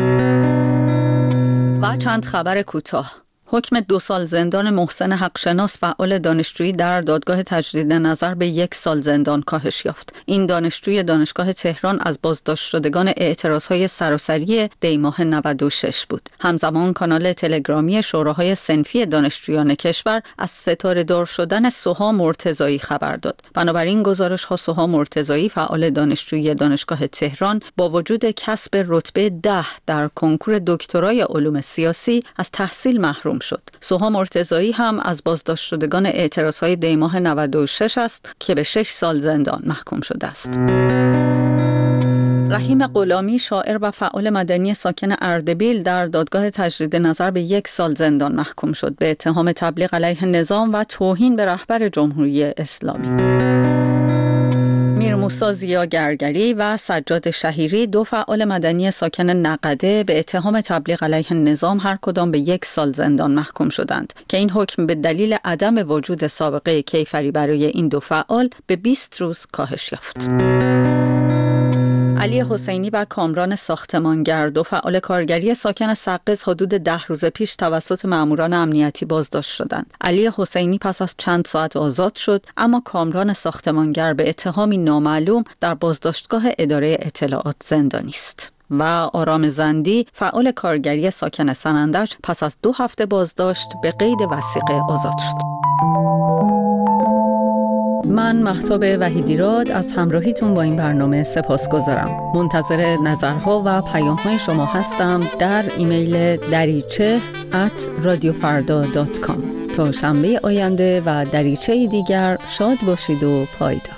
و چند خبر کوتاه. حکم 2 سال زندان محسن حقشناس، فعال دانشجویی، در دادگاه تجدید نظر به 1 سال زندان کاهش یافت. این دانشجوی دانشگاه تهران از بازداشت شدگان اعتراضهای سراسری دی‌ماه 96 بود. همزمان کانال تلگرامی شوراهای صنفی دانشجویان کشور از ستاره دار شدن سوها مرتضایی خبر داد. بنابراین گزارش‌ها سوها مرتضایی، فعال دانشجویی دانشگاه تهران، با وجود کسب رتبه 10 در کنکور دکترای علوم سیاسی از تحصیل محروم شد. سوها مرتضایی هم از بازداشت شدگان اعتراضهای دی‌ماه 96 است که به 6 سال زندان محکوم شده است. رحیم غلامی، شاعر و فعال مدنی ساکن اردبیل، در دادگاه تجدید نظر به 1 سال زندان محکوم شد به اتهام تبلیغ علیه نظام و توهین به رهبر جمهوری اسلامی. میرموسا زیا گرگری و سجاد شهیری، 2 فعال مدنی ساکن نقده، به اتهام تبلیغ علیه نظام هر کدام به 1 سال زندان محکوم شدند که این حکم به دلیل عدم وجود سابقه کیفری برای این 2 فعال به 20 روز کاهش یافت. علی حسینی و کامران ساختمانگر، 2 فعال کارگری ساکن سقز، حدود 10 روز پیش توسط ماموران امنیتی بازداشت شدند. علی حسینی پس از چند ساعت آزاد شد، اما کامران ساختمانگر به اتهامی نامعلوم در بازداشتگاه اداره اطلاعات زندانی است. و آرام زندی، فعال کارگری ساکن سنندج، پس از 2 هفته بازداشت به قید وثیقه آزاد شد. من مهتاب وحیدیراد از همراهیتون با این برنامه سپاسگزارم. منتظر نظرها و پیام‌های شما هستم در ایمیل dariche@radiofarda.com. تا شنبه آینده و دریچه دیگر شاد باشید و پایدار.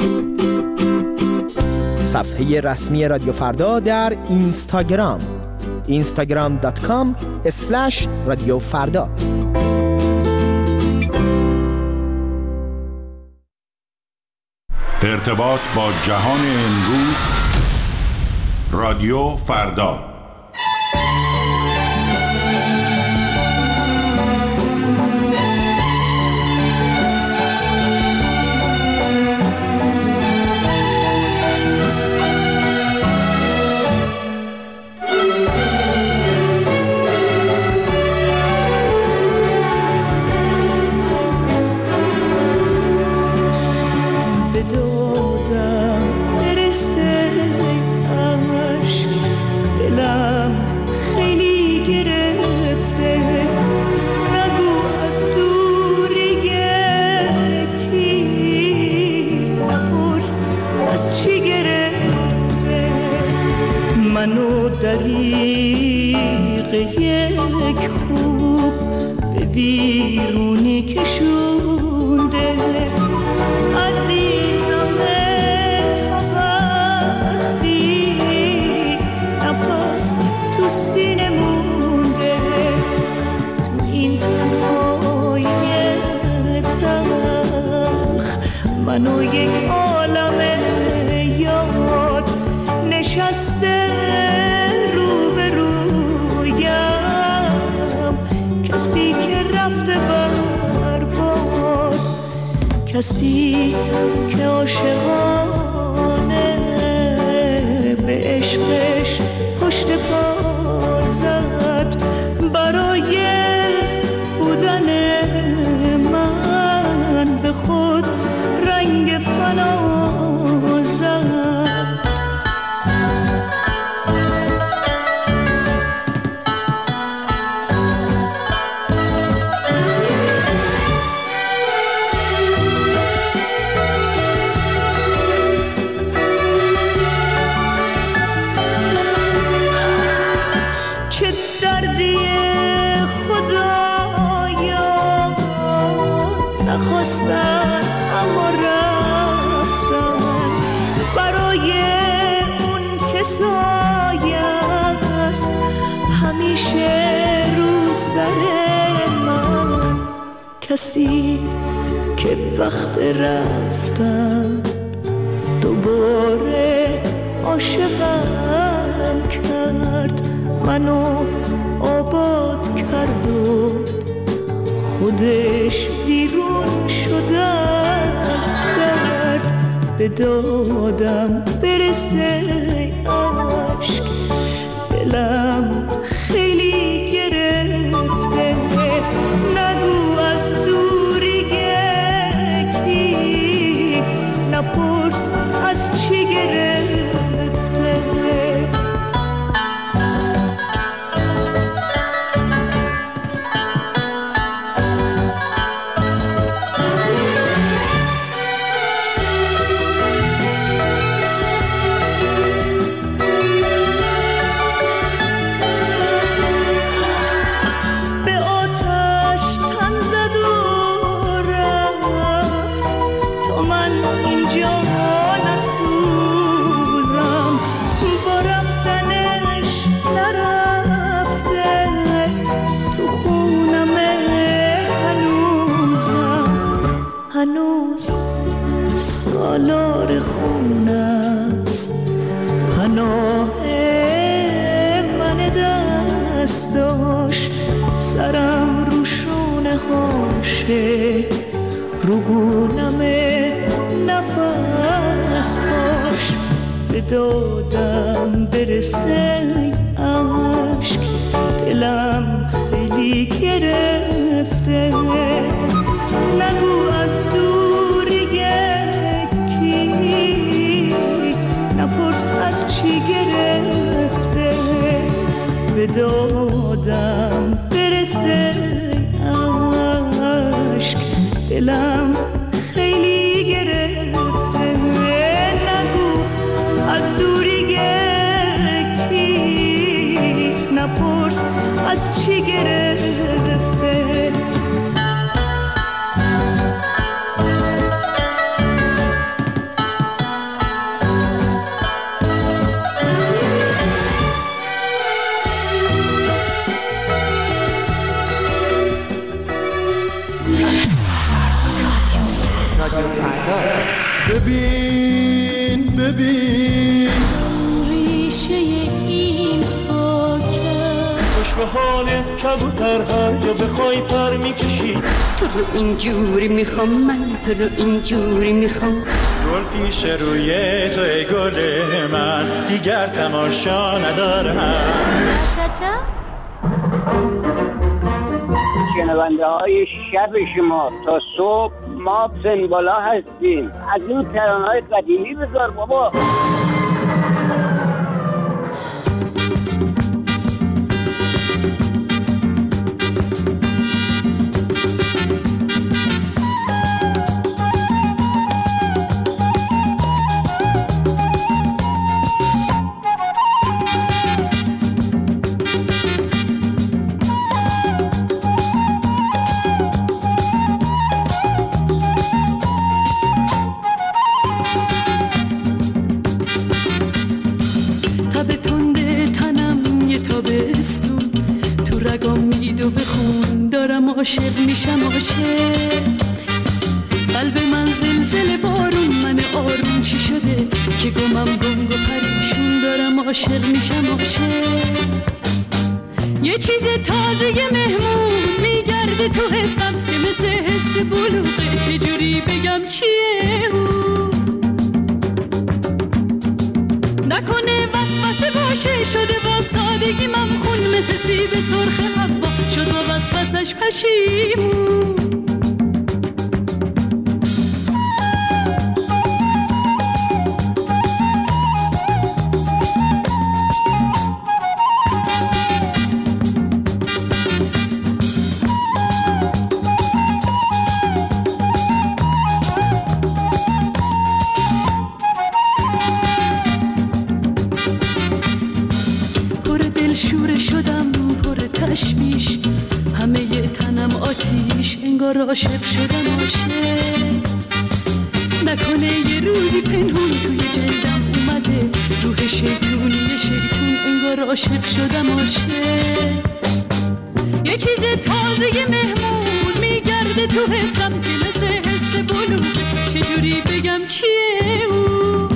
صفحه رسمی رادیو فردا در اینستاگرام instagram.com/رادیوفردا. ارتباط با جهان امروز، رادیو فردا. دریغ یک خوب به بیرونی کشونده عزیزم تا وقتی نفس تو سینه مونده تو این تنهای تلخ منو یک عالم یاد نشسته کسی که رفته برباد، کسی که عاشقانه به عشقش پشت پشت پا زد برای بودن من، به خود رنگ فنا زد. نخواستم اما رفتم برای اون که سایه‌ست همیشه رو سر من. کسی که وقت رفتن دوباره عاشقم کرد، منو آباد کرد و خودش بیرون شده از درد. به دادم برسه عشق، دلم خیلی گرفته. نگو از دوری گکی، نپرس از چی گرفته. هنوز سالار خونه است پناه من دست داشت. سرم رو شونه هاشه، رو گونم نفس هاش. به دادم برسه عشق، دلم خیلی گرفته. نگو از دوری یکی، نپرس از چی گرفته. به دادم برسه عشق، دلم خیلی گرفته. نگو از دوری یکی، نپرس از چی گرفته. ببین ببین ریشه این خاکه، خوش به حالت کبوتر هر جا بخوای پر میکشی. تو رو اینجوری میخوام من، تو رو اینجوری میخوام. گل پیش روی تو ای گل من، دیگر تماشا ندارم. شنونده های شب شما تا صبح ما سنبالا هستیم. از این ترانه‌های قدیمی بذار بابا. عاشق میشم عاشق، قلب من زلزله بارون، من آروم چی شده که گمم گنگ و پریشون دارم. عاشق میشم عاشق، یه چیز تازه مهمون میگرده تو حسم که مثل حس بلوغه. چجوری بگم چیه اون، نکنه وسوسه باشه شده با سادگی ممخون مثل سیب سرخ حوا شد با وسوسش پشیمون تشویش همه ی تنم آتیش انگار عاشق شدم عاشق نکنه یه روزی پنهون توی جلدم اومده روح شیطونی شیطون انگار عاشق شدم عاشق یه چیز تازه مهمون میگرده تو حسم که مثل حس بلوغه چجوری بگم چیه او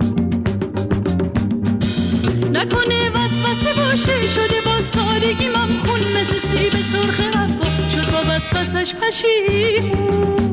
نکنه وسوسه باشه شده با سادگی ممخون مثل سیب سرخ حوا شد با وسوسش پشیمون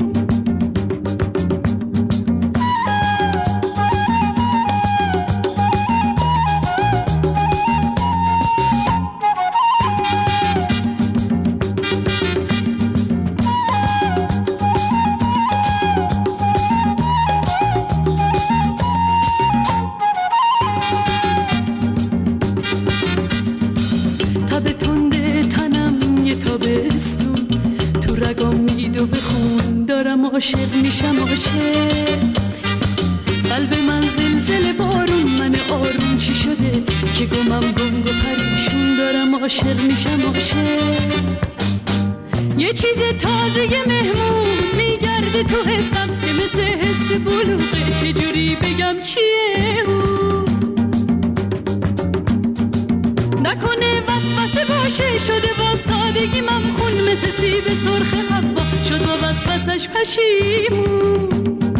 عاشق میشم عاشق قلب من زلزله بارون من آروم چی شده که گمم گنگ و پریشون دارم عاشق میشم عاشق یه چیز تازه مهمون میگرده تو حسم که مثل حس بلوغه چجوری بگم چیه او نکنه وسوسه باشه شده با سادگی ممخون مثل سیب سرخ حوا شد با وسوسش پشیمون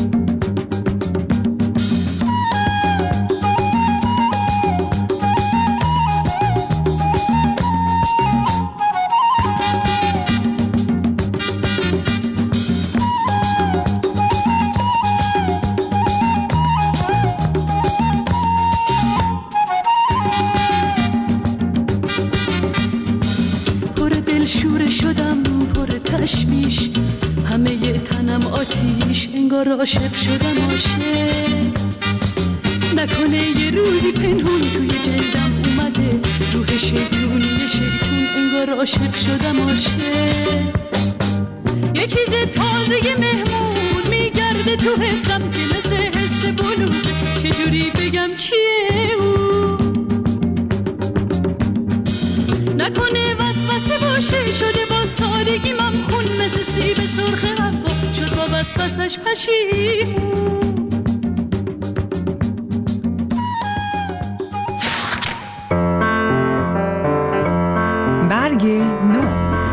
تشویش همه ی تنم آتیش انگار عاشق شدم عاشق نکنه یه روزی پنهون توی جلدم اومده روح شیطونی شیطون انگار عاشق شدم عاشق یه چیز تازه مهمون میگرده تو حسم که مثل حس بلوغه چجوری بگم چیه او نکنه وسوسه باشه شده با سادگی ممخون مثل سیب سرخ حوا شد با وسوسش پشیمون برگ نو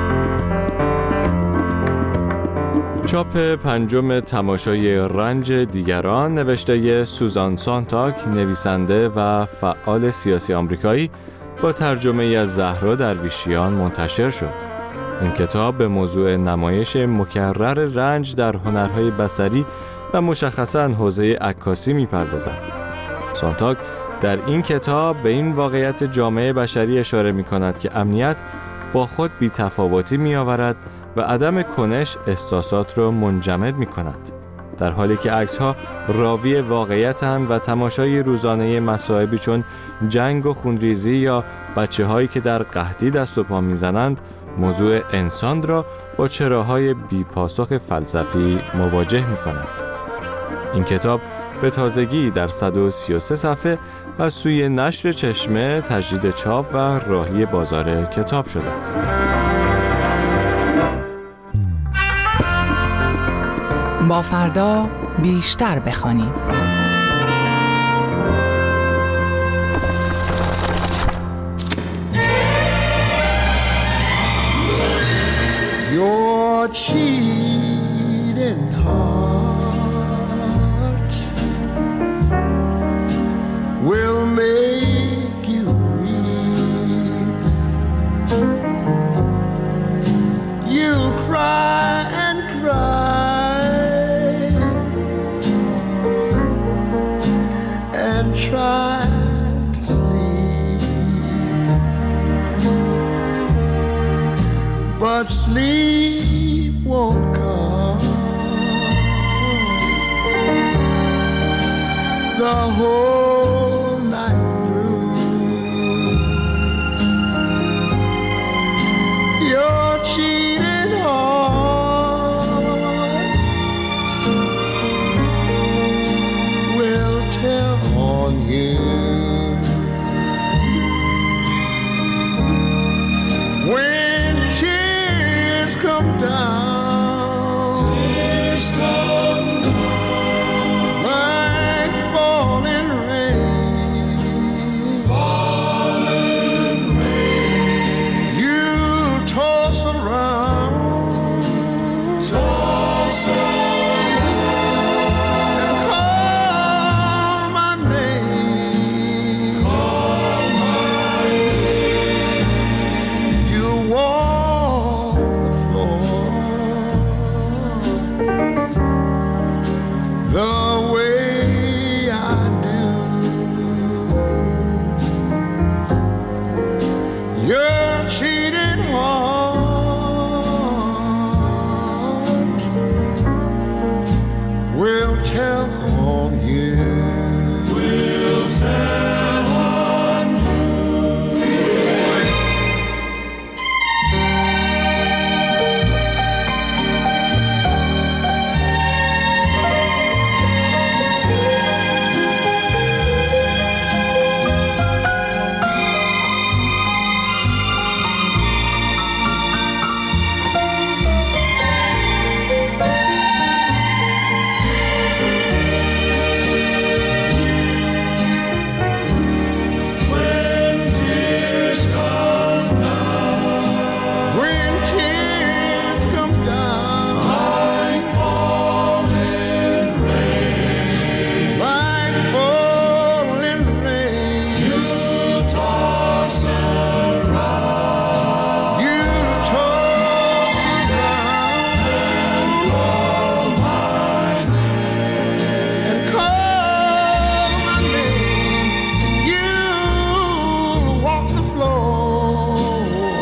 چاپ پنجم تماشای رنج دیگران نوشته سوزان سانتاک نویسنده و فعال سیاسی آمریکایی با ترجمه از زهرا درویشیان منتشر شد. این کتاب به موضوع نمایش مکرر رنج در هنرهای بصری و مشخصاً حوزه عکاسی می‌پردازد. سانتاک در این کتاب به این واقعیت جامعه بشری اشاره می‌کند که امنیت با خود بی‌تفاوتی می‌آورد و عدم کنش احساسات را منجمد می‌کند. در حالی که عکس‌ها راوی واقعیتند و تماشای روزانه مصائبی چون جنگ و خونریزی یا بچه‌هایی که در قحطی دست و پا می‌زنند موضوع انسان را با چراهای بی‌پاسخ فلسفی مواجه می‌کند. این کتاب به تازگی در 133 صفحه از سوی نشر چشمه تجدید چاپ و راهی بازار کتاب شده است. با فردا بیشتر بخوانیم. Your cheating heart will make you weep. You'll cry and cry and try to sleep. the whole night through. Your cheating heart will tell on you. When tears come down, tears come down, like falling rain, falling rain. You toss around, toss around, and call my name, call my name. You walk the floor the way I do. Your cheating heart will tell on you. Will tell on you. When tears come down, when tears come down, like falling rain, like falling rain, you toss around, you toss around, and call my name, and call my name. You'll walk the floor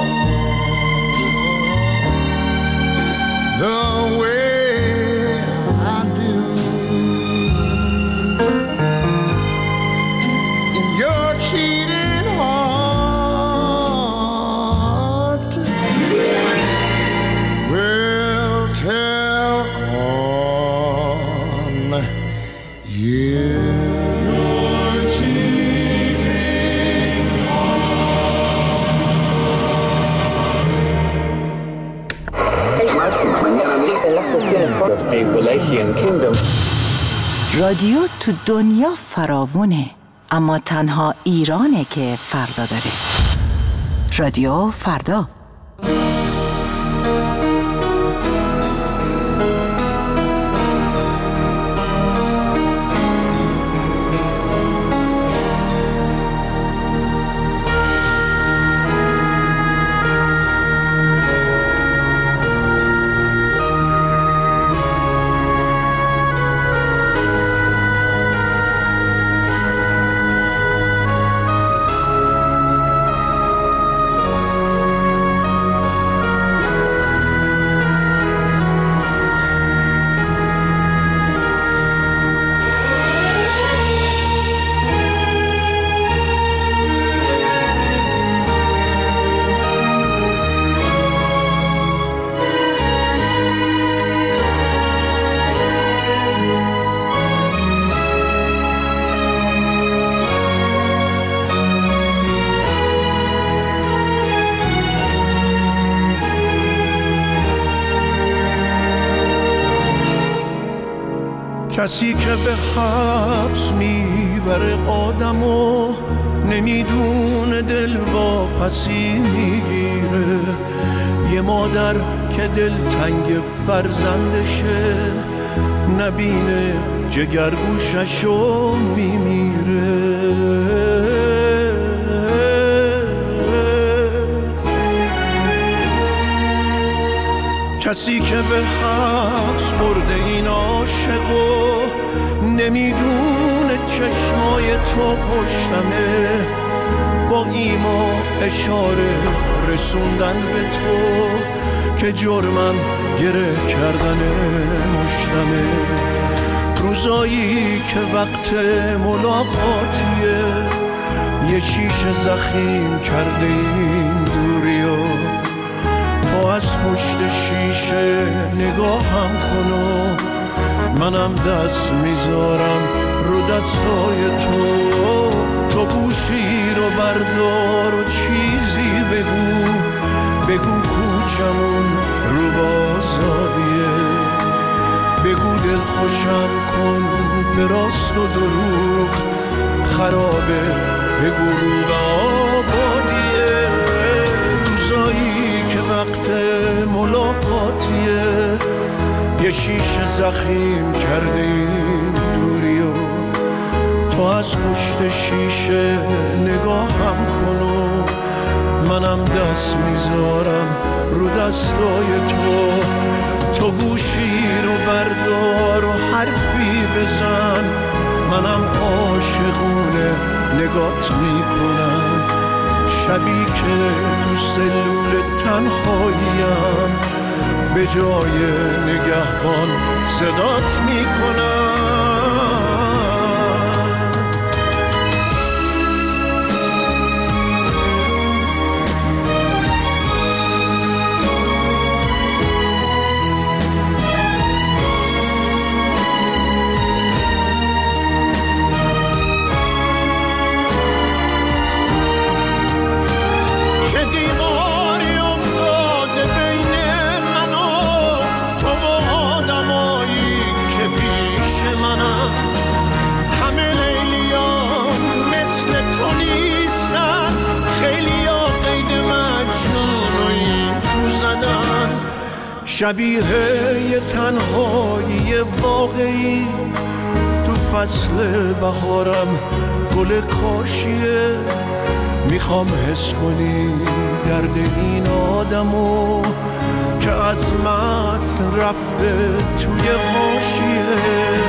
the way I do. In your cheating heart will tell on you. Your cheating رادیو تو دنیا فراوونه، اما تنها ایرانه که فردا داره. رادیو فردا. کسی که به حبس میبره آدمو نمیدونه دل واپسی میگیره. یه مادر که دلتنگ فرزندشه نبینه جگرگوششو میمیره. کسی که به حبس برده این عاشقو نمیدونه چشمای تو پشتمه، با ایما اشاره رسوندن به تو که جرمم گره کردن مشتمه. روزایی که وقت ملاقاتیه، یه شیشه زخیم کرده این دوریو، تو از پشت شیشه نگاهم کن و منم دست میذارم رو دستای تو گوشی رو بردار و چیزی بگو کوچمون رو بازادیه، بگو دل خوشم کن به راست و دروغ خرابه، بگو رو به آبادیه. روزایی که وقت ملاقاتیه، یه شیشه زخیم کرده این دوریو، تو از پشت شیشه نگاهم کن و منم دست میذارم رو دستای تو گوشی رو بردار و حرفی بزن، منم عاشقونه نگات میکنم، شبی که تو سلول تنهاییم به جای نگهبان صدات میکنم. شبیه یه تنهایی واقعی تو فصل بهارم گل کاشیه، میخوام حس کنی درد این آدمو که از متن رفته توی حاشیه.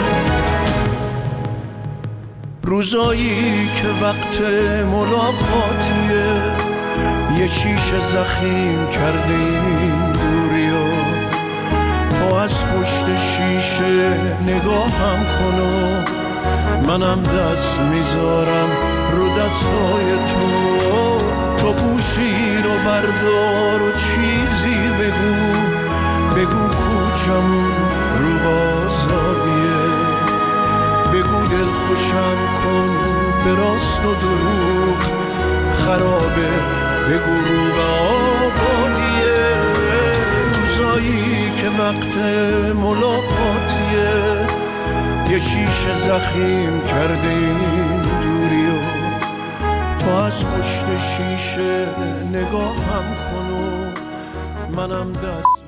روزایی که وقت ملاقاتیه، یه شیشه زخیم کرده این دوریو، تو از پشت شیشه نگاهم کن و منم دست میذارم رو دستای تو گوشی رو بردار و چیزی بگو کوچمون رو بازادیه، بگو دل خوشم کن به راست و دروغ خرابه، بگو رو به آبادیه. روزایی که وقت ملاقاتیه، یه شیشه زخیم کرده این دوریو، تو از پشت شیشه نگاهم کن و منم دست